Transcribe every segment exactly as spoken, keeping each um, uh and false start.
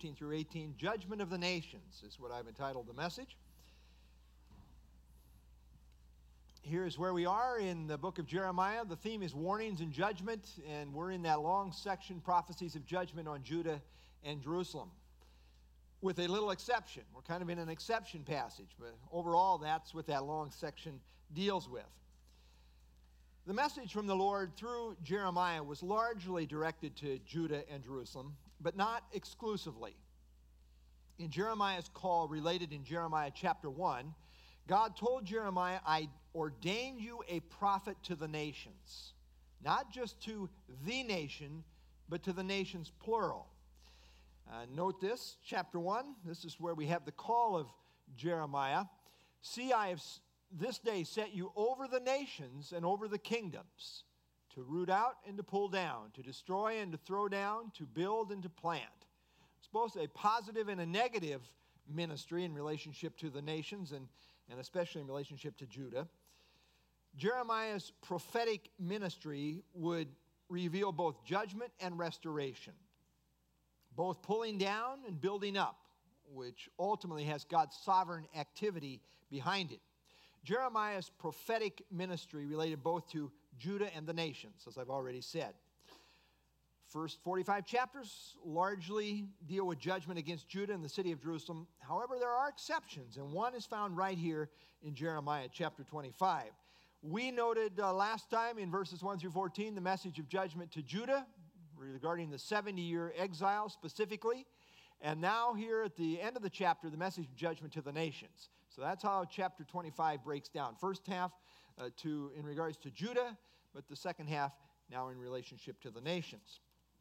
sixteen through eighteen. Judgment of the Nations is what I've entitled the message. Here's where we are in the book of Jeremiah. The theme is warnings and judgment, and we're in that long section, prophecies of judgment on Judah and Jerusalem. With a little exception. We're kind of in an exception passage, but overall that's what that long section deals with. The message from the Lord through Jeremiah was largely directed to Judah and Jerusalem, but not exclusively. In Jeremiah's call, related in Jeremiah chapter one, God told Jeremiah, I ordained you a prophet to the nations. Not just to the nation, but to the nations plural. Uh, note this, chapter one, this is where we have the call of Jeremiah. See, I have this day set you over the nations and over the kingdoms, to root out and to pull down, to destroy and to throw down, to build and to plant. It's both a positive and a negative ministry in relationship to the nations, and, and especially in relationship to Judah. Jeremiah's prophetic ministry would reveal both judgment and restoration, both pulling down and building up, which ultimately has God's sovereign activity behind it. Jeremiah's prophetic ministry related both to Judah and the nations, as I've already said. First forty-five chapters largely deal with judgment against Judah and the city of Jerusalem. However, there are exceptions, and one is found right here in Jeremiah chapter twenty-five. We noted uh, last time in verses one through fourteen the message of judgment to Judah regarding the seventy-year exile specifically. And now here at the end of the chapter, the message of judgment to the nations. So that's how chapter twenty-five breaks down. First half uh, to in regards to Judah, but the second half now in relationship to the nations.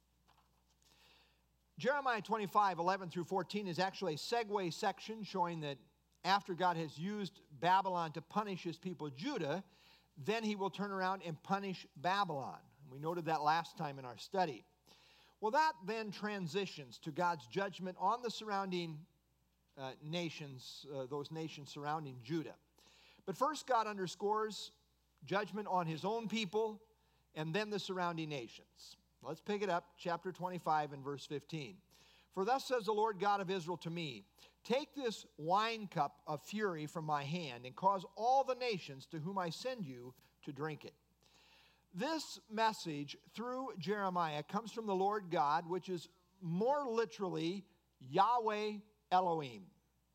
Jeremiah twenty-five, eleven through fourteen is actually a segue section showing that after God has used Babylon to punish his people Judah, then he will turn around and punish Babylon. And we noted that last time in our study. Well, that then transitions to God's judgment on the surrounding uh, nations, uh, those nations surrounding Judah. But first, God underscores judgment on his own people and then the surrounding nations. Let's pick it up, chapter twenty-five and verse fifteen. For thus says the Lord God of Israel to me, take this wine cup of fury from my hand and cause all the nations to whom I send you to drink it. This message through Jeremiah comes from the Lord God, which is more literally Yahweh Elohim.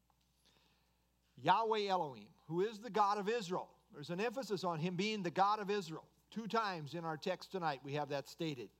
Yahweh Elohim, who is the God of Israel. There's an emphasis on him being the God of Israel. Two times in our text tonight we have that stated.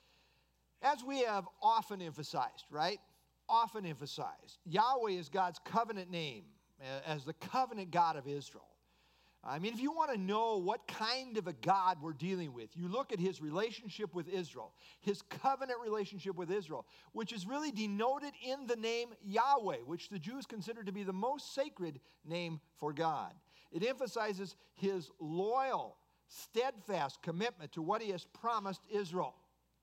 As we have often emphasized, right? Often emphasized. Yahweh is God's covenant name as the covenant God of Israel. I mean, if you want to know what kind of a God we're dealing with, you look at his relationship with Israel, his covenant relationship with Israel, which is really denoted in the name Yahweh, which the Jews consider to be the most sacred name for God. It emphasizes his loyal, steadfast commitment to what he has promised Israel.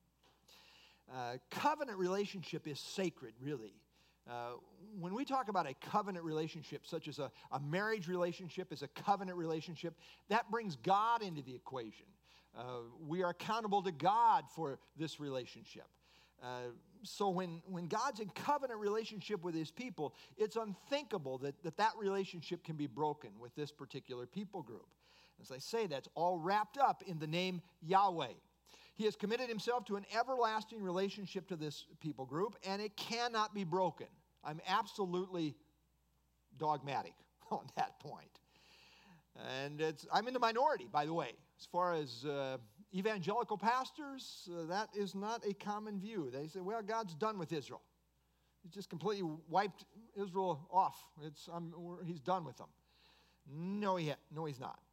Uh, covenant relationship is sacred, really. Uh, when we talk about a covenant relationship, such as a, a marriage relationship is a covenant relationship, that brings God into the equation. Uh, we are accountable to God for this relationship. Uh, so when, when God's in covenant relationship with his people, it's unthinkable that, that that relationship can be broken with this particular people group. As I say, that's all wrapped up in the name Yahweh. He has committed himself to an everlasting relationship to this people group, and it cannot be broken. I'm absolutely dogmatic on that point. And it's, I'm in the minority, by the way. As far as uh, evangelical pastors, uh, that is not a common view. They say, well, God's done with Israel. He's just completely wiped Israel off. It's, um, he's done with them. No, he ha- no, he's not.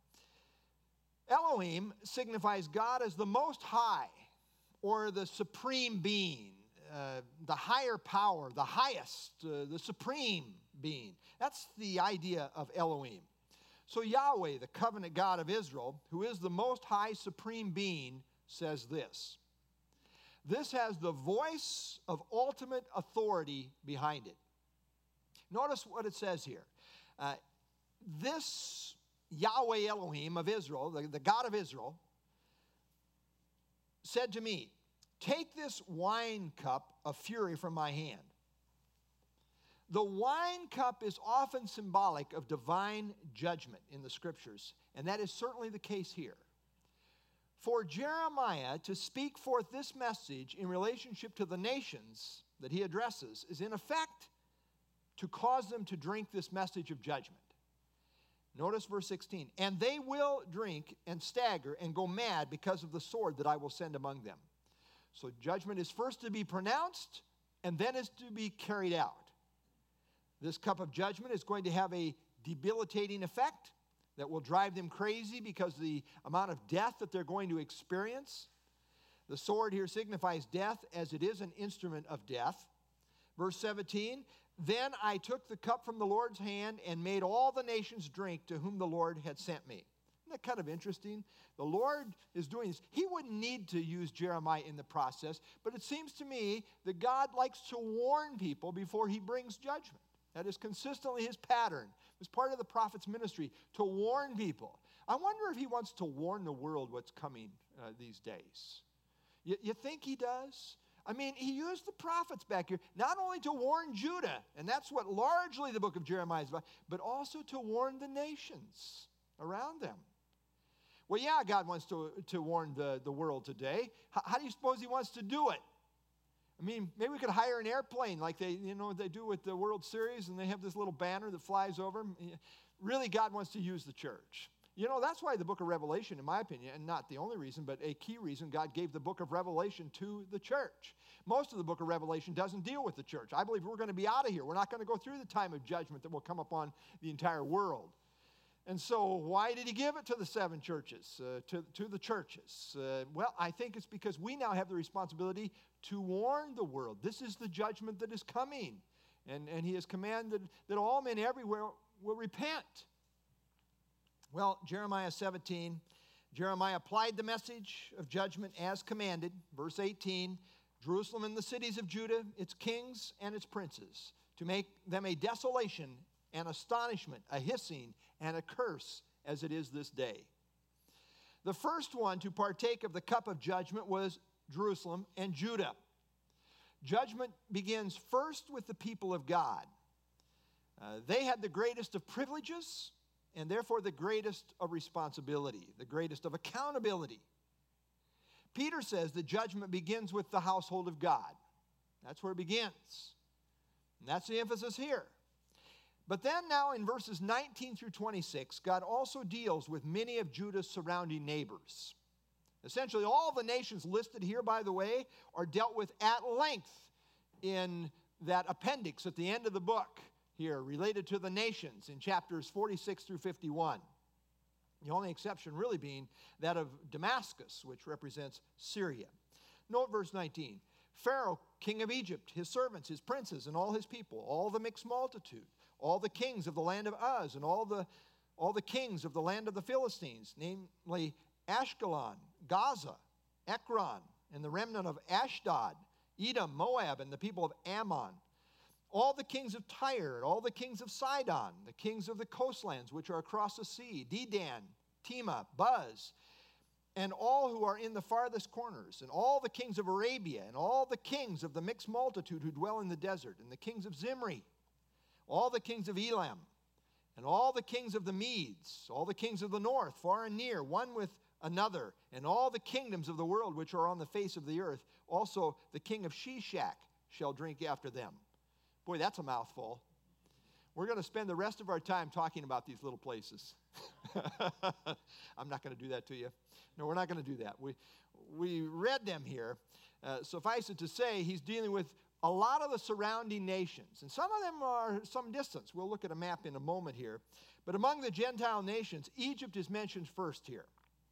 Elohim signifies God as the Most High, or the Supreme Being, uh, the higher power, the highest, uh, the Supreme Being. That's the idea of Elohim. So Yahweh, the covenant God of Israel, who is the Most High Supreme Being, says this. This has the voice of ultimate authority behind it. Notice what it says here. Uh, this Yahweh Elohim of Israel, the, the God of Israel, said to me, take this wine cup of fury from my hand. The wine cup is often symbolic of divine judgment in the Scriptures, and that is certainly the case here. For Jeremiah to speak forth this message in relationship to the nations that he addresses is in effect to cause them to drink this message of judgment. Notice verse sixteen. And they will drink and stagger and go mad because of the sword that I will send among them. So judgment is first to be pronounced and then is to be carried out. This cup of judgment is going to have a debilitating effect that will drive them crazy because of the amount of death that they're going to experience. The sword here signifies death as it is an instrument of death. Verse seventeen, then I took the cup from the Lord's hand and made all the nations drink to whom the Lord had sent me. Isn't that kind of interesting? The Lord is doing this. He wouldn't need to use Jeremiah in the process, but it seems to me that God likes to warn people before he brings judgment. That is consistently his pattern. It's part of the prophet's ministry to warn people. I wonder if he wants to warn the world what's coming uh, these days. You, you think he does? I mean, he used the prophets back here not only to warn Judah, and that's what largely the book of Jeremiah is about, but also to warn the nations around them. Well, yeah, God wants to, to warn the, the world today. How, how do you suppose he wants to do it? I mean, maybe we could hire an airplane like they, you know, they do with the World Series, and they have this little banner that flies over them. Really, God wants to use the church. You know, that's why the book of Revelation, in my opinion, and not the only reason, but a key reason, God gave the book of Revelation to the church. Most of the book of Revelation doesn't deal with the church. I believe we're going to be out of here. We're not going to go through the time of judgment that will come upon the entire world. And so why did he give it to the seven churches, uh, to, to the churches? Uh, well, I think it's because we now have the responsibility to warn the world. This is the judgment that is coming. And, and he has commanded that all men everywhere will repent. Well, Jeremiah seventeen, Jeremiah applied the message of judgment as commanded. Verse eighteen, Jerusalem and the cities of Judah, its kings and its princes, to make them a desolation, an astonishment, a hissing, and a curse as it is this day. The first one to partake of the cup of judgment was Jerusalem and Judah. Judgment begins first with the people of God. Uh, they had the greatest of privileges and therefore the greatest of responsibility, the greatest of accountability. Peter says the judgment begins with the household of God. That's where it begins. And that's the emphasis here. But then now in verses nineteen through twenty-six, God also deals with many of Judah's surrounding neighbors. Essentially, all the nations listed here, by the way, are dealt with at length in that appendix at the end of the book here, related to the nations in chapters forty-six through fifty-one. The only exception really being that of Damascus, which represents Syria. Note verse nineteen. Pharaoh, king of Egypt, his servants, his princes, and all his people, all the mixed multitude, all the kings of the land of Uz, and all the, all the kings of the land of the Philistines, namely Ashkelon, Gaza, Ekron, and the remnant of Ashdod, Edom, Moab, and the people of Ammon, all the kings of Tyre, and all the kings of Sidon, the kings of the coastlands which are across the sea, Dedan, Tema, Buz, and all who are in the farthest corners, and all the kings of Arabia, and all the kings of the mixed multitude who dwell in the desert, and the kings of Zimri, all the kings of Elam, and all the kings of the Medes, all the kings of the north, far and near, one with another, and all the kingdoms of the world which are on the face of the earth, also the king of Shishak shall drink after them. Boy, that's a mouthful. We're going to spend the rest of our time talking about these little places. I'm not going to do that to you. No, we're not going to do that. We, we read them here. Uh, suffice it to say, he's dealing with a lot of the surrounding nations. And some of them are some distance. We'll look at a map in a moment here. But among the Gentile nations, Egypt is mentioned first here.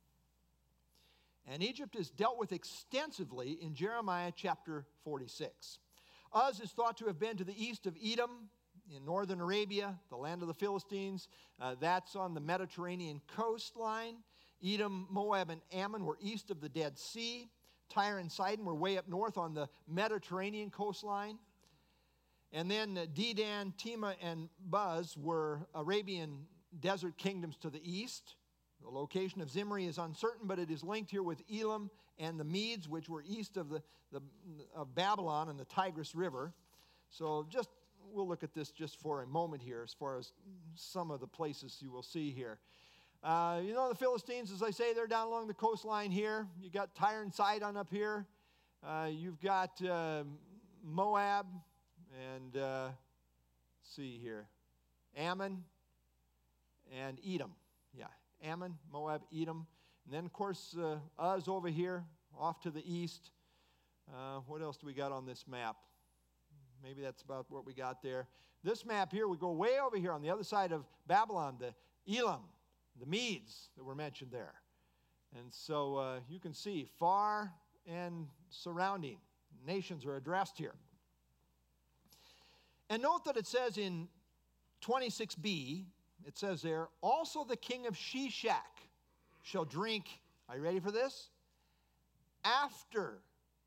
And Egypt is dealt with extensively in Jeremiah chapter forty-six. Uz is thought to have been to the east of Edom in northern Arabia, the land of the Philistines. Uh, that's on the Mediterranean coastline. Edom, Moab, and Ammon were east of the Dead Sea. Tyre and Sidon were way up north on the Mediterranean coastline. And then uh, Dedan, Tema, and Buz were Arabian desert kingdoms to the east. The location of Zimri is uncertain, but it is linked here with Elam and the Medes, which were east of, the, the, of Babylon and the Tigris River. So just we'll look at this just for a moment here as far as some of the places you will see here. Uh, you know, the Philistines, as I say, they're down along the coastline here. You got Tyre and Sidon up here. Uh, you've got uh, Moab and, uh, let's see here, Ammon and Edom. Yeah, Ammon, Moab, Edom. And then, of course, uh, Uz over here, off to the east. Uh, what else do we got on this map? Maybe that's about what we got there. This map here, we go way over here on the other side of Babylon, the Elam, the Medes that were mentioned there. And so uh, you can see far and surrounding nations are addressed here. And note that it says in twenty-six b, it says there, also the king of Sheshach shall drink, are you ready for this? After,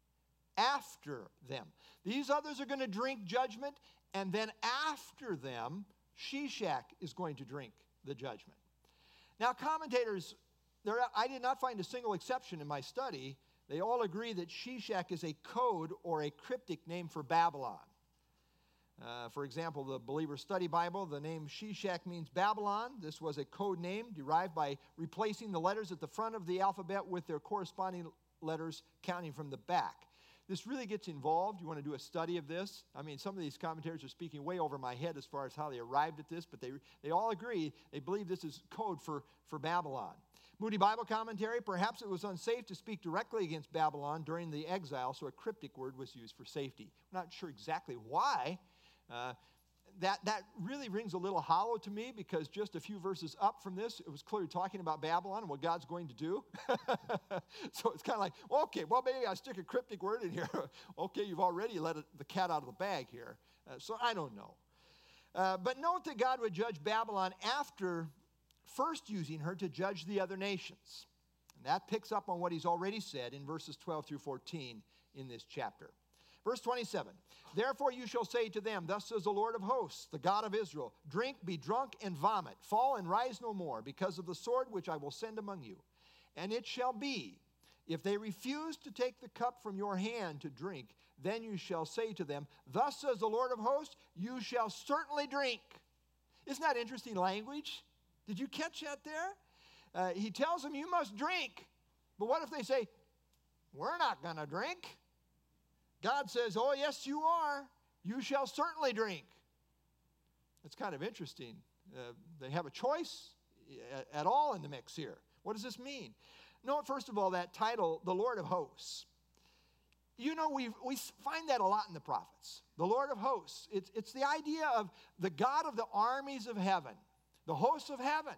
after them. These others are going to drink judgment, and then after them, Sheshach is going to drink the judgment. Now, commentators, there, I did not find a single exception in my study. They all agree that Sheshach is a code or a cryptic name for Babylon. Uh, for example, the Believer Study Bible, the name Sheshach means Babylon. This was a code name derived by replacing the letters at the front of the alphabet with their corresponding letters counting from the back. This really gets involved. You want to do a study of this? I mean, some of these commentators are speaking way over my head as far as how they arrived at this, but they, they all agree, they believe this is code for, for Babylon. Moody Bible Commentary, perhaps it was unsafe to speak directly against Babylon during the exile, so a cryptic word was used for safety. I'm not sure exactly why. Uh, that, that really rings a little hollow to me, because just a few verses up from this, it was clearly talking about Babylon and what God's going to do. So it's kind of like, okay, well, maybe I stick a cryptic word in here. Okay, you've already let it, the cat out of the bag here. Uh, so I don't know. Uh, but note that God would judge Babylon after first using her to judge the other nations. And that picks up on what he's already said in verses twelve through fourteen in this chapter. Verse twenty-seven, therefore you shall say to them, thus says the Lord of hosts, the God of Israel, drink, be drunk, and vomit, fall and rise no more, because of the sword which I will send among you. And it shall be, if they refuse to take the cup from your hand to drink, then you shall say to them, thus says the Lord of hosts, you shall certainly drink. Isn't that interesting language? Did you catch that there? Uh, he tells them, you must drink. But what if they say, we're not going to drink? God says, oh, yes, you are. You shall certainly drink. It's kind of interesting. Uh, they have a choice at, at all in the mix here. What does this mean? Note, first of all, that title, the Lord of Hosts. You know, we we find that a lot in the prophets. The Lord of Hosts. It's, it's the idea of the God of the armies of heaven, the hosts of heaven.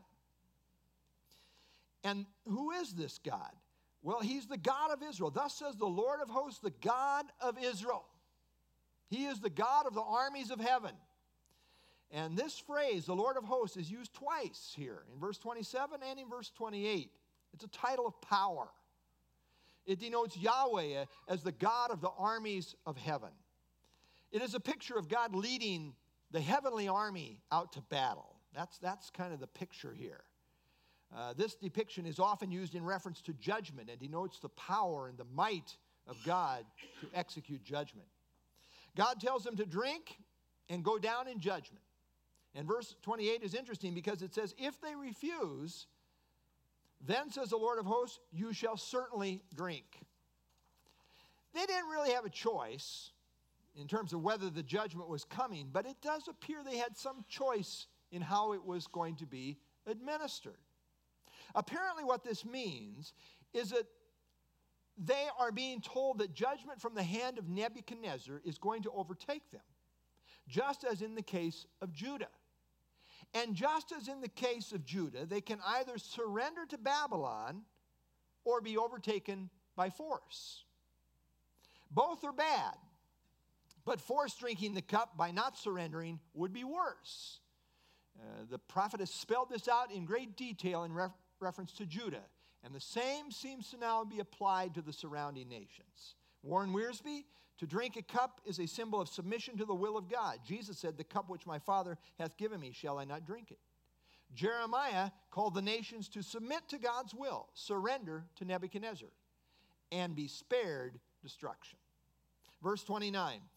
And who is this God? Well, he's the God of Israel. Thus says the Lord of hosts, the God of Israel. He is the God of the armies of heaven. And this phrase, the Lord of hosts, is used twice here, in verse twenty-seven and in verse twenty-eight. It's a title of power. It denotes Yahweh as the God of the armies of heaven. It is a picture of God leading the heavenly army out to battle. That's, that's kind of the picture here. Uh, this depiction is often used in reference to judgment and denotes the power and the might of God to execute judgment. God tells them to drink and go down in judgment. And verse twenty-eight is interesting because it says, if they refuse, then says the Lord of hosts, you shall certainly drink. They didn't really have a choice in terms of whether the judgment was coming, but it does appear they had some choice in how it was going to be administered. Apparently what this means is that they are being told that judgment from the hand of Nebuchadnezzar is going to overtake them, just as in the case of Judah. And just as in the case of Judah, they can either surrender to Babylon or be overtaken by force. Both are bad, but force drinking the cup by not surrendering would be worse. Uh, the prophet has spelled this out in great detail in ref- reference to Judah, and the same seems to now be applied to the surrounding nations. Warren Wiersbe, to drink a cup is a symbol of submission to the will of God. Jesus said, the cup which my Father hath given me, shall I not drink it? Jeremiah called the nations to submit to God's will, surrender to Nebuchadnezzar, and be spared destruction. Verse twenty-nine,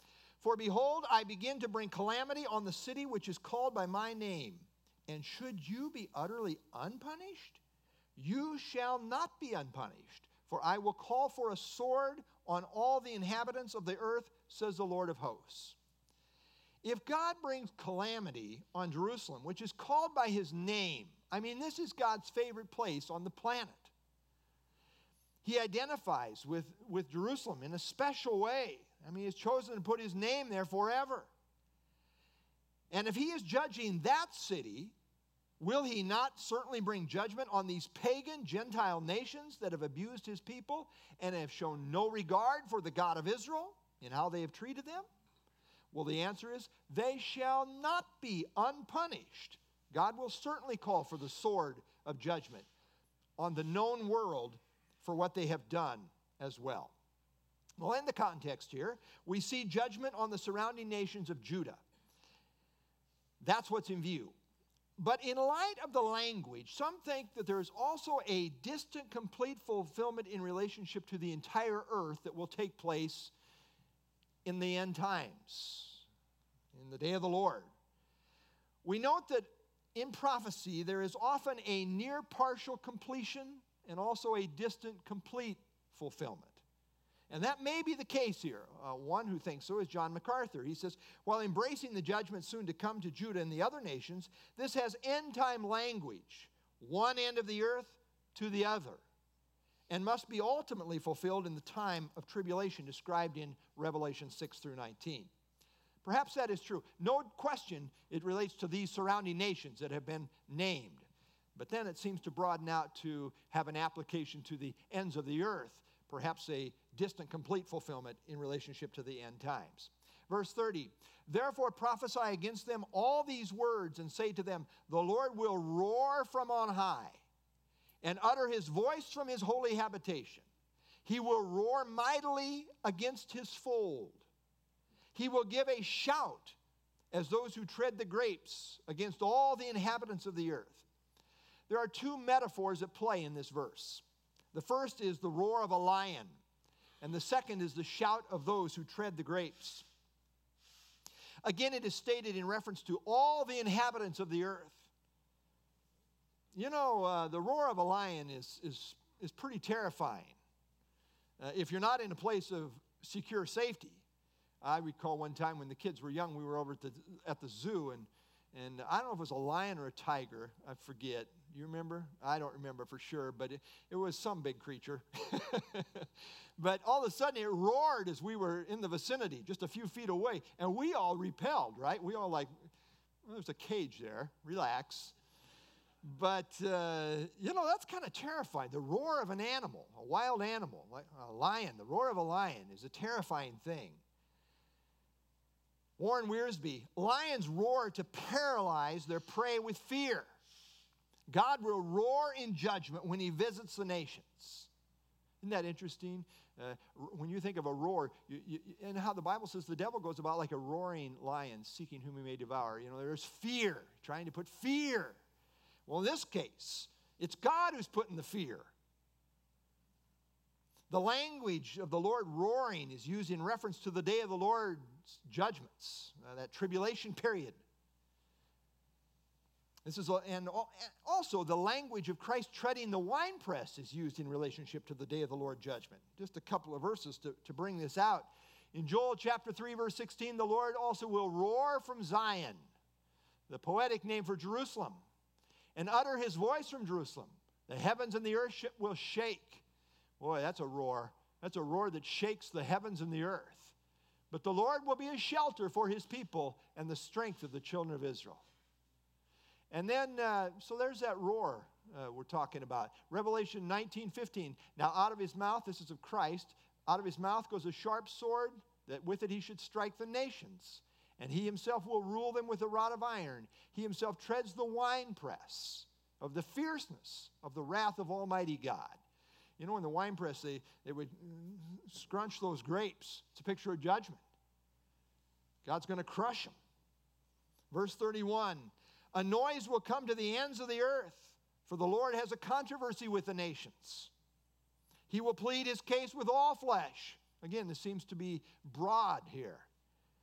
For behold, I begin to bring calamity on the city which is called by my name. And should you be utterly unpunished? You shall not be unpunished, for I will call for a sword on all the inhabitants of the earth, says the Lord of hosts. If God brings calamity on Jerusalem, which is called by his name, I mean, this is God's favorite place on the planet. He identifies with, with Jerusalem in a special way. I mean, he's chosen to put his name there forever. And if he is judging that city, will he not certainly bring judgment on these pagan Gentile nations that have abused his people and have shown no regard for the God of Israel in how they have treated them? Well, the answer is, they shall not be unpunished. God will certainly call for the sword of judgment on the known world for what they have done as well. Well, in the context here, we see judgment on the surrounding nations of Judah. That's what's in view. But in light of the language, some think that there is also a distant, complete fulfillment in relationship to the entire earth that will take place in the end times, in the day of the Lord. We note that in prophecy, there is often a near partial completion and also a distant, complete fulfillment. And that may be the case here. Uh, one who thinks so is John MacArthur. He says, while embracing the judgment soon to come to Judah and the other nations, this has end-time language, one end of the earth to the other, and must be ultimately fulfilled in the time of tribulation described in Revelation six through nineteen. Perhaps that is true. No question it relates to these surrounding nations that have been named. But then it seems to broaden out to have an application to the ends of the earth, perhaps a distant, complete fulfillment in relationship to the end times. Verse thirty, therefore prophesy against them all these words and say to them, the Lord will roar from on high and utter his voice from his holy habitation. He will roar mightily against his fold. He will give a shout as those who tread the grapes against all the inhabitants of the earth. There are two metaphors at play in this verse. The first is the roar of a lion, and the second is the shout of those who tread the grapes. Again, it is stated in reference to all the inhabitants of the earth. You know, uh, the roar of a lion is, is, is pretty terrifying. Uh, if you're not in a place of secure safety. I recall one time when the kids were young, we were over at the, at the zoo, and, and I don't know if it was a lion or a tiger. I forget. You remember? I don't remember for sure, but it, it was some big creature. But all of a sudden, it roared as we were in the vicinity, just a few feet away, and we all repelled, right? We all like, well, there's a cage there. Relax. But, uh, you know, that's kind of terrifying. The roar of an animal, a wild animal, like a lion, the roar of a lion is a terrifying thing. Warren Wiersbe, lions roar to paralyze their prey with fear. God will roar in judgment when he visits the nations. Isn't that interesting? Uh, when you think of a roar, you, you, and how the Bible says the devil goes about like a roaring lion, seeking whom he may devour. You know, there's fear, trying to put fear. Well, in this case, it's God who's putting the fear. The language of the Lord roaring is used in reference to the day of the Lord's judgments, uh, that tribulation period. This is, and also the language of Christ treading the winepress is used in relationship to the day of the Lord judgment. Just a couple of verses to, to bring this out. In Joel chapter three, verse sixteen, the Lord also will roar from Zion, the poetic name for Jerusalem, and utter his voice from Jerusalem. The heavens and the earth sh- will shake. Boy, that's a roar. That's a roar that shakes the heavens and the earth. But the Lord will be a shelter for his people and the strength of the children of Israel. And then, uh, so there's that roar uh, we're talking about. Revelation nineteen fifteen. Now out of his mouth, this is of Christ, out of his mouth goes a sharp sword, that with it he should strike the nations. And he himself will rule them with a rod of iron. He himself treads the winepress of the fierceness of the wrath of Almighty God. You know, in the winepress, they, they would scrunch those grapes. It's a picture of judgment. God's going to crush them. Verse thirty-one. A noise will come to the ends of the earth, for the Lord has a controversy with the nations. He will plead his case with all flesh. Again, this seems to be broad here.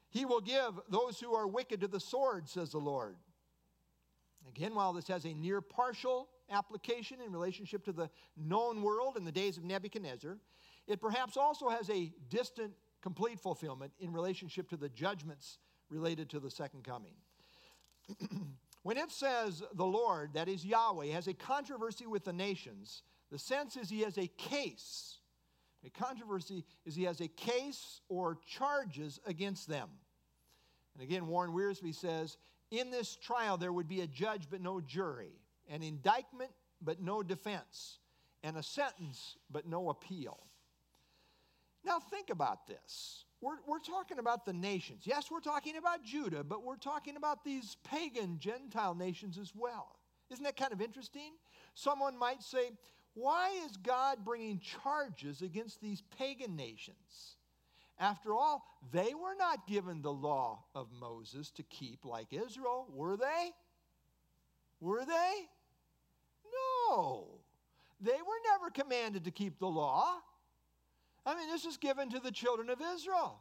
He will give those who are wicked to the sword, says the Lord. Again, while this has a near partial application in relationship to the known world in the days of Nebuchadnezzar, it perhaps also has a distant, complete fulfillment in relationship to the judgments related to the second coming. When it says the Lord, that is Yahweh, has a controversy with the nations, the sense is he has a case. A controversy is he has a case or charges against them. And again, Warren Wiersbe says, in this trial there would be a judge but no jury, an indictment but no defense, and a sentence but no appeal. Now think about this. We're, we're talking about the nations. Yes, we're talking about Judah, but we're talking about these pagan Gentile nations as well. Isn't that kind of interesting? Someone might say, why is God bringing charges against these pagan nations? After all, they were not given the law of Moses to keep like Israel, were they? Were they? No. They were never commanded to keep the law. I mean, this is given to the children of Israel.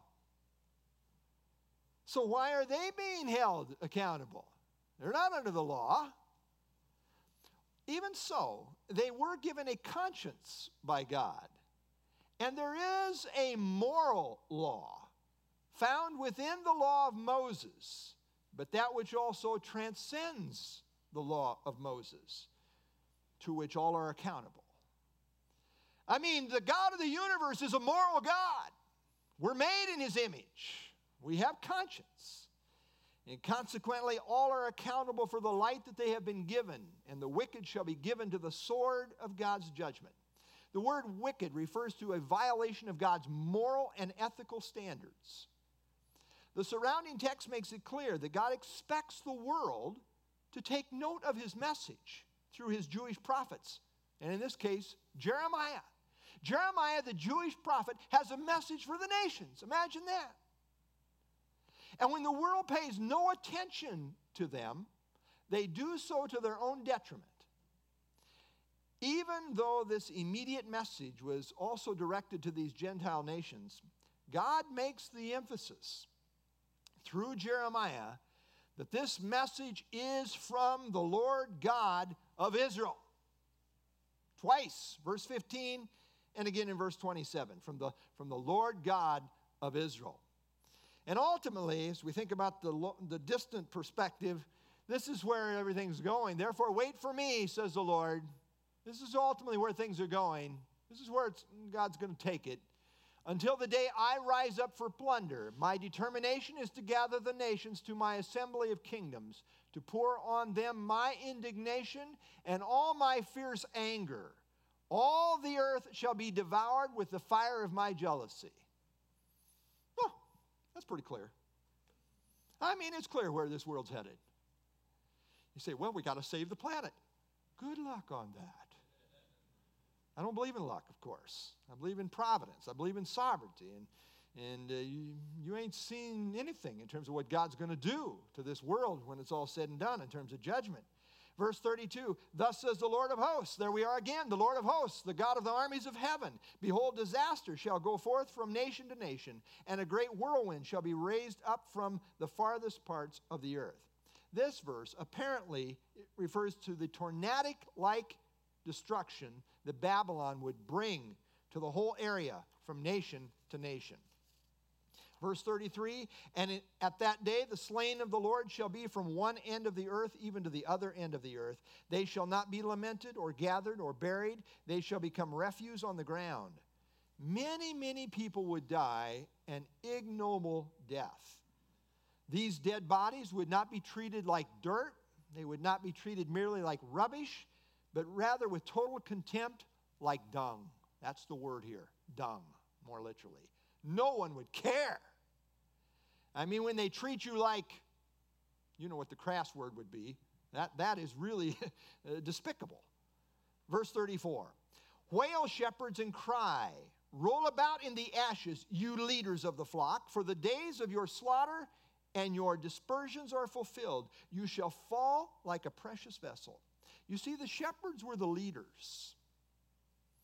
So why are they being held accountable? They're not under the law. Even so, they were given a conscience by God. And there is a moral law found within the law of Moses, but that which also transcends the law of Moses, to which all are accountable. I mean, the God of the universe is a moral God. We're made in his image. We have conscience. And consequently, all are accountable for the light that they have been given, and the wicked shall be given to the sword of God's judgment. The word wicked refers to a violation of God's moral and ethical standards. The surrounding text makes it clear that God expects the world to take note of his message through his Jewish prophets, and in this case, Jeremiah. Jeremiah, the Jewish prophet, has a message for the nations. Imagine that. And when the world pays no attention to them, they do so to their own detriment. Even though this immediate message was also directed to these Gentile nations, God makes the emphasis through Jeremiah that this message is from the Lord God of Israel. Twice, verse fifteen, and again in verse twenty-seven, from the, from the Lord God of Israel. And ultimately, as we think about the, the distant perspective, this is where everything's going. Therefore, wait for me, says the Lord. This is ultimately where things are going. This is where it's, God's going to take it. Until the day I rise up for plunder, my determination is to gather the nations to my assembly of kingdoms, to pour on them my indignation and all my fierce anger. All the earth shall be devoured with the fire of my jealousy. Oh, that's pretty clear. I mean, it's clear where this world's headed. You say, well, we got to save the planet. Good luck on that. I don't believe in luck, of course. I believe in providence. I believe in sovereignty. And, and uh, you, you ain't seen anything in terms of what God's going to do to this world when it's all said and done in terms of judgment. Verse thirty-two, thus says the Lord of hosts. There we are again, the Lord of hosts, the God of the armies of heaven. Behold, disaster shall go forth from nation to nation, and a great whirlwind shall be raised up from the farthest parts of the earth. This verse apparently refers to the tornadic-like destruction that Babylon would bring to the whole area from nation to nation. Verse thirty-three, and it, at that day the slain of the Lord shall be from one end of the earth even to the other end of the earth. They shall not be lamented or gathered or buried. They shall become refuse on the ground. Many, many people would die an ignoble death. These dead bodies would not be treated like dirt. They would not be treated merely like rubbish, but rather with total contempt like dung. That's the word here, dung, more literally. No one would care. I mean, when they treat you like, you know what the crass word would be, that, that is really despicable. Verse thirty-four, wail, shepherds, and cry. Roll about in the ashes, you leaders of the flock, for the days of your slaughter and your dispersions are fulfilled. You shall fall like a precious vessel. You see, the shepherds were the leaders.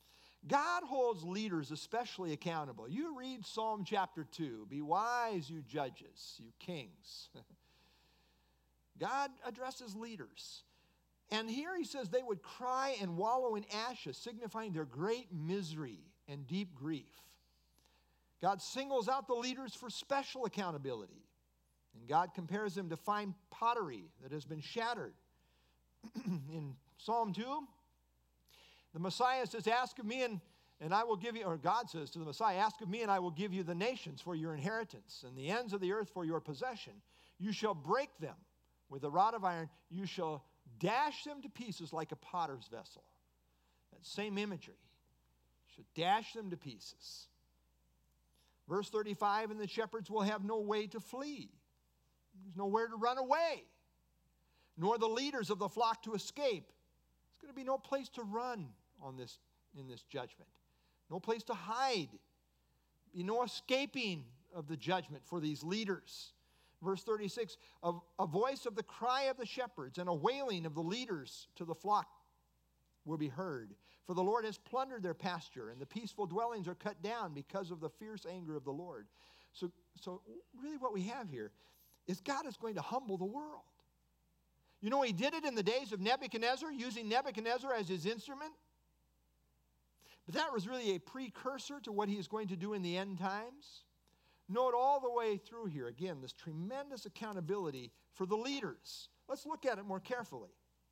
God holds leaders especially accountable. You read Psalm chapter two. Be wise, you judges, you kings. God addresses leaders. And here he says they would cry and wallow in ashes, signifying their great misery and deep grief. God singles out the leaders for special accountability. And God compares them to fine pottery that has been shattered. In Psalm two, the Messiah says, ask of me and, and I will give you, or God says to the Messiah, ask of me and I will give you the nations for your inheritance and the ends of the earth for your possession. You shall break them with a rod of iron. You shall dash them to pieces like a potter's vessel. That same imagery. You shall dash them to pieces. Verse thirty-five, and the shepherds will have no way to flee. There's nowhere to run away, nor the leaders of the flock to escape. There's going to be no place to run on this, in this judgment. No place to hide. Be no escaping of the judgment for these leaders. Verse thirty-six, a, a voice of the cry of the shepherds and a wailing of the leaders to the flock will be heard. For the Lord has plundered their pasture, and the peaceful dwellings are cut down because of the fierce anger of the Lord. So, so really what we have here is God is going to humble the world. You know, he did it in the days of Nebuchadnezzar, using Nebuchadnezzar as his instrument. But that was really a precursor to what he is going to do in the end times. Note all the way through here, again, this tremendous accountability for the leaders. Let's look at it more carefully.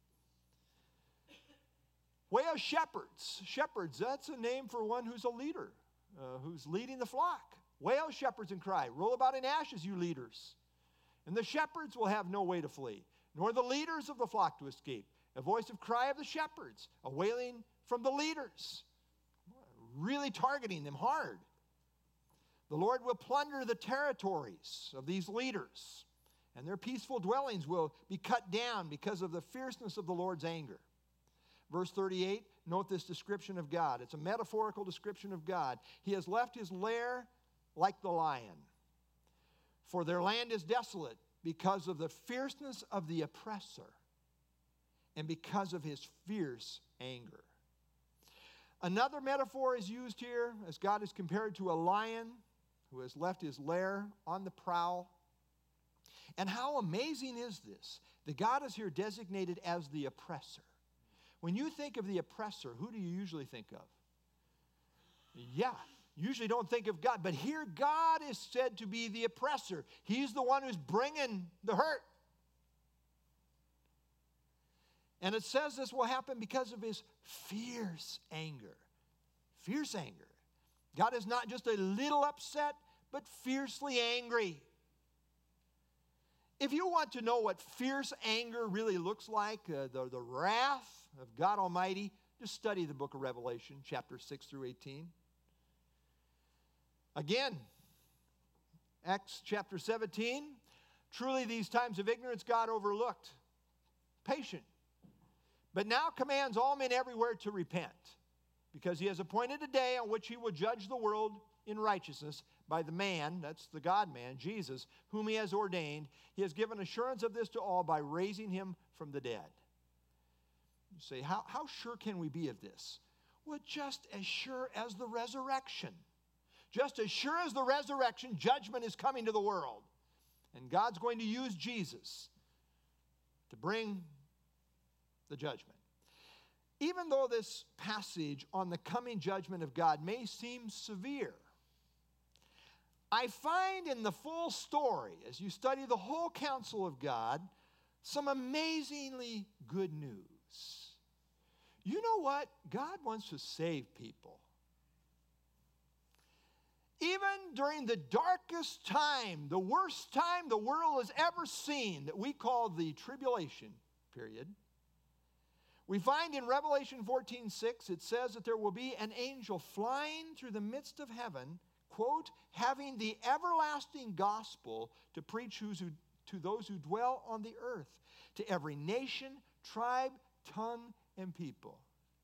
Way of shepherds. Shepherds, that's a name for one who's a leader, uh, who's leading the flock. Wail, shepherds, and cry. Roll about in ashes, you leaders. And the shepherds will have no way to flee, nor the leaders of the flock to escape. A voice of cry of the shepherds, a wailing from the leaders. Really targeting them hard. The Lord will plunder the territories of these leaders, and their peaceful dwellings will be cut down because of the fierceness of the Lord's anger. Verse thirty-eight, note this description of God. It's a metaphorical description of God. He has left his lair like the lion, for their land is desolate because of the fierceness of the oppressor and because of his fierce anger. Another metaphor is used here as God is compared to a lion who has left his lair on the prowl. And how amazing is this? That God is here designated as the oppressor. When you think of the oppressor, who do you usually think of? Yeah, usually don't think of God. But here God is said to be the oppressor. He's the one who's bringing the hurt. And it says this will happen because of his fierce anger. Fierce anger. God is not just a little upset, but fiercely angry. If you want to know what fierce anger really looks like, uh, the, the wrath of God Almighty, just study the book of Revelation, chapter six through eighteen. Again, Acts chapter seventeen, truly these times of ignorance God overlooked. Patient. But now commands all men everywhere to repent, because he has appointed a day on which he will judge the world in righteousness by the man, that's the God-man, Jesus, whom he has ordained. He has given assurance of this to all by raising him from the dead. You say, how, how sure can we be of this? Well, just as sure as the resurrection. Just as sure as the resurrection, judgment is coming to the world. And God's going to use Jesus to bring the judgment. Even though this passage on the coming judgment of God may seem severe, I find in the full story, as you study the whole counsel of God, some amazingly good news. You know what? God wants to save people. Even during the darkest time, the worst time the world has ever seen, that we call the tribulation period, we find in Revelation fourteen six, it says that there will be an angel flying through the midst of heaven, quote, having the everlasting gospel to preach who, to those who dwell on the earth, to every nation, tribe, tongue, and people.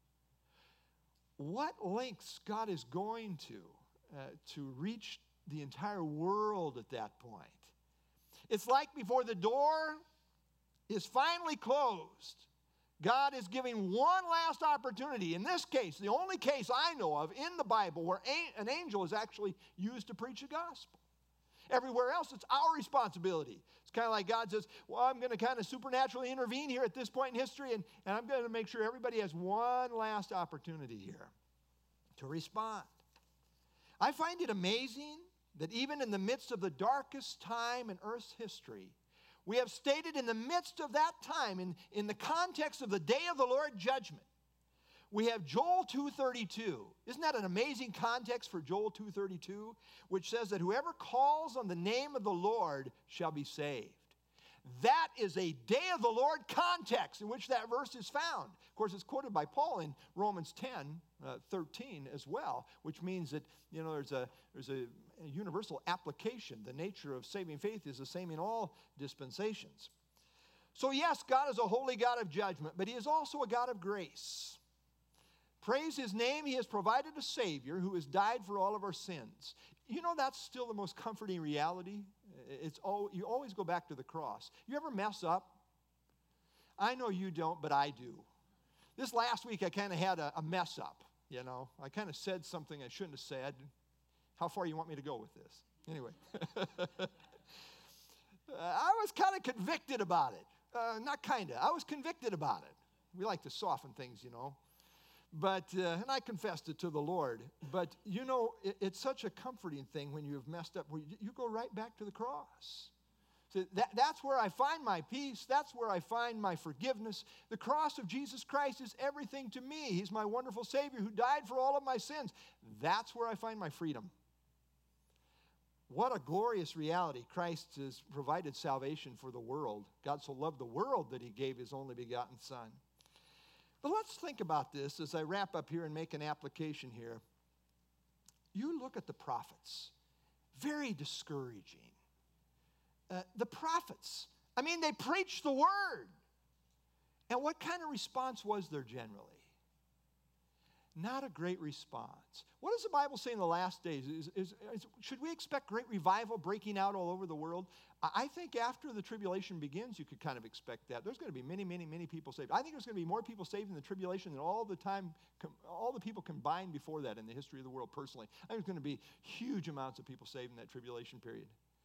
What lengths God is going to uh, to reach the entire world at that point. It's like before the door is finally closed, God is giving one last opportunity. In this case, the only case I know of in the Bible where an angel is actually used to preach the gospel. Everywhere else, it's our responsibility. It's kind of like God says, well, I'm going to kind of supernaturally intervene here at this point in history, and, and I'm going to make sure everybody has one last opportunity here to respond. I find it amazing that even in the midst of the darkest time in Earth's history, we have stated in the midst of that time, in, in the context of the day of the Lord judgment, we have Joel two thirty-two. Isn't that an amazing context for Joel two thirty-two? Which says that whoever calls on the name of the Lord shall be saved. That is a day of the Lord context in which that verse is found. Of course, it's quoted by Paul in Romans ten, thirteen as well, which means that, you know, there's a, there's a, a universal application. The nature of saving faith is the same in all dispensations. So yes, God is a holy God of judgment, but he is also a God of grace. Praise his name, he has provided a Savior who has died for all of our sins. You know, that's still the most comforting reality. It's all, you always go back to the cross. You ever mess up? I know you don't, but I do. This last week I kind of had a, a mess up, you know. I kind of said something I shouldn't have said. How far you want me to go with this? Anyway. I was kind of convicted about it. Uh, not kind of. I was convicted about it. We like to soften things, you know. But, uh, and I confessed it to the Lord. But, you know, it, it's such a comforting thing when you've messed up, where you, you go right back to the cross. So that, that's where I find my peace. That's where I find my forgiveness. The cross of Jesus Christ is everything to me. He's my wonderful Savior who died for all of my sins. That's where I find my freedom. What a glorious reality. Christ has provided salvation for the world. God so loved the world that he gave his only begotten Son. But let's think about this as I wrap up here and make an application here. You look at the prophets. Very discouraging. Uh, the prophets, I mean, they preached the word. And what kind of response was there generally? Not a great response. What does the Bible say in the last days? Is, is, is, should we expect great revival breaking out all over the world? I think after the tribulation begins, you could kind of expect that. There's going to be many, many, many people saved. I think there's going to be more people saved in the tribulation than all the time, all the people combined before that in the history of the world personally. I think there's going to be huge amounts of people saved in that tribulation period.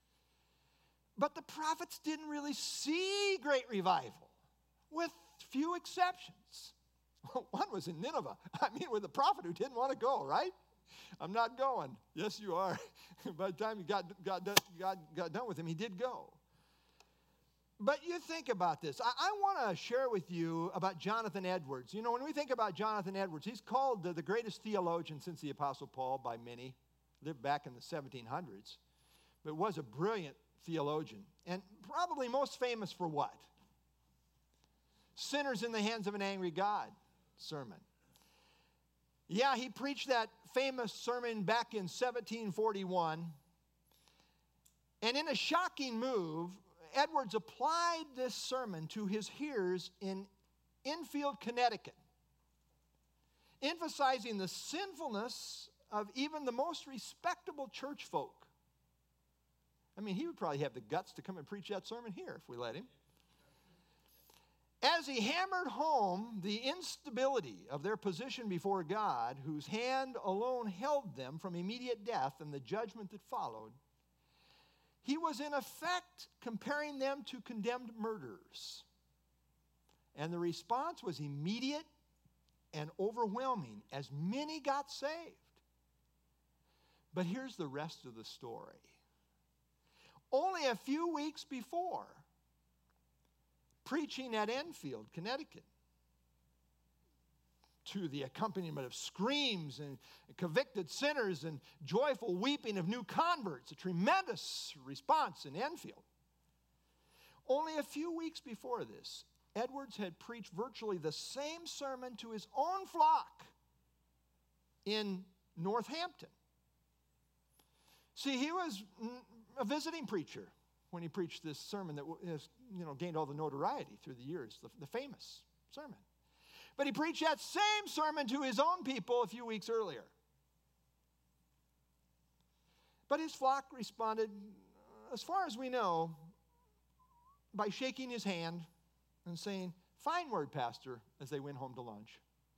But the prophets didn't really see great revival, with few exceptions. One was in Nineveh. I mean, with a prophet who didn't want to go, right? I'm not going. Yes, you are. By the time he got, got, got, got done with him, he did go. But you think about this. I, I want to share with you about Jonathan Edwards. You know, when we think about Jonathan Edwards, he's called the, the greatest theologian since the Apostle Paul by many. Lived back in the seventeen hundreds. But was a brilliant theologian. And probably most famous for what? Sinners in the Hands of an Angry God sermon. Yeah, he preached that famous sermon back in seventeen forty-one. And in a shocking move, Edwards applied this sermon to his hearers in Enfield, Connecticut, emphasizing the sinfulness of even the most respectable church folk. I mean, he would probably have the guts to come and preach that sermon here if we let him. As he hammered home the instability of their position before God, whose hand alone held them from immediate death and the judgment that followed, he was in effect comparing them to condemned murderers. And the response was immediate and overwhelming as many got saved. But here's the rest of the story. Only a few weeks before, preaching at Enfield, Connecticut, to the accompaniment of screams and convicted sinners and joyful weeping of new converts, a tremendous response in Enfield. Only a few weeks before this, Edwards had preached virtually the same sermon to his own flock in Northampton. See, he was a visiting preacher when he preached this sermon that has, you know, gained all the notoriety through the years, the, the famous sermon. But he preached that same sermon to his own people a few weeks earlier. But his flock responded, as far as we know, by shaking his hand and saying, Fine word, Pastor, as they went home to lunch.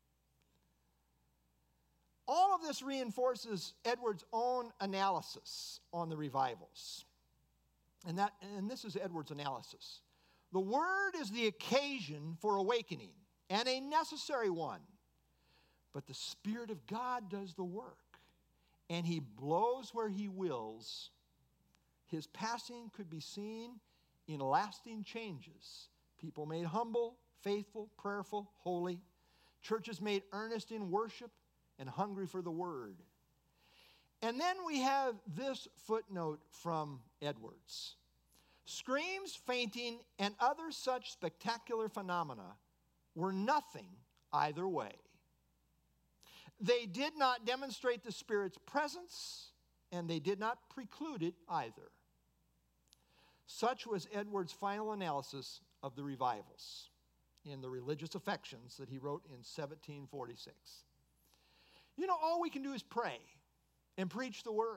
All of this reinforces Edwards' own analysis on the revivals. And, that, and this is Edwards' analysis. The Word is the occasion for awakening, and a necessary one. But the Spirit of God does the work, and He blows where He wills. His passing could be seen in lasting changes. People made humble, faithful, prayerful, holy. Churches made earnest in worship and hungry for the Word. And then we have this footnote from Edwards. Screams, fainting, and other such spectacular phenomena were nothing either way. They did not demonstrate the Spirit's presence, and they did not preclude it either. Such was Edwards' final analysis of the revivals in The Religious Affections that he wrote in seventeen forty-six. You know, all we can do is pray and preach the Word.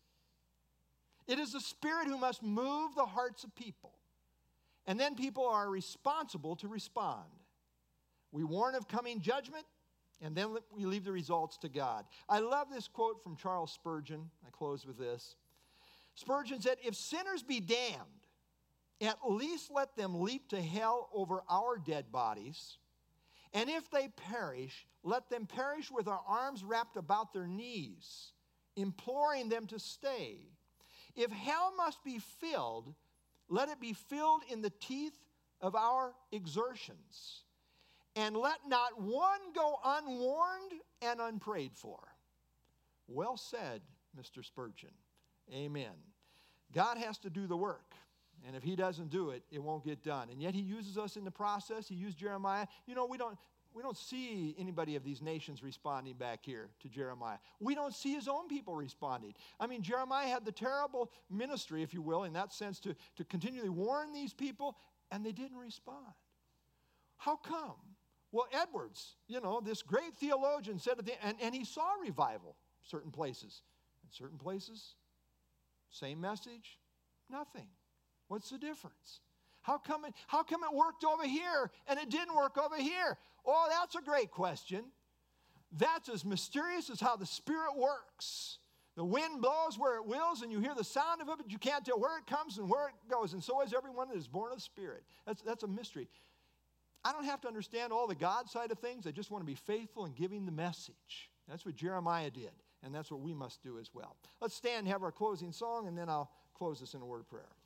It is the Spirit who must move the hearts of people, and then people are responsible to respond. We warn of coming judgment, and then we leave the results to God. I love this quote from Charles Spurgeon. I close with this. Spurgeon said, "If sinners be damned, at least let them leap to hell over our dead bodies. And if they perish, let them perish with our arms wrapped about their knees, imploring them to stay. If hell must be filled, let it be filled in the teeth of our exertions. And let not one go unwarned and unprayed for." Well said, Mister Spurgeon. Amen. God has to do the work. And if He doesn't do it, it won't get done. And yet He uses us in the process. He used Jeremiah. You know, we don't, we don't see anybody of these nations responding back here to Jeremiah. We don't see His own people responding. I mean, Jeremiah had the terrible ministry, if you will, in that sense, to, to continually warn these people, and they didn't respond. How come? Well, Edwards, you know, this great theologian said at the and, and he saw revival certain places. In certain places, same message, nothing. What's the difference? How come it, how come it worked over here and it didn't work over here? Oh, that's a great question. That's as mysterious as how the Spirit works. The wind blows where it wills, and you hear the sound of it, but you can't tell where it comes and where it goes. And so is everyone that is born of the Spirit. That's, that's a mystery. I don't have to understand all the God side of things. I just want to be faithful in giving the message. That's what Jeremiah did, and that's what we must do as well. Let's stand and have our closing song, and then I'll close this in a word of prayer.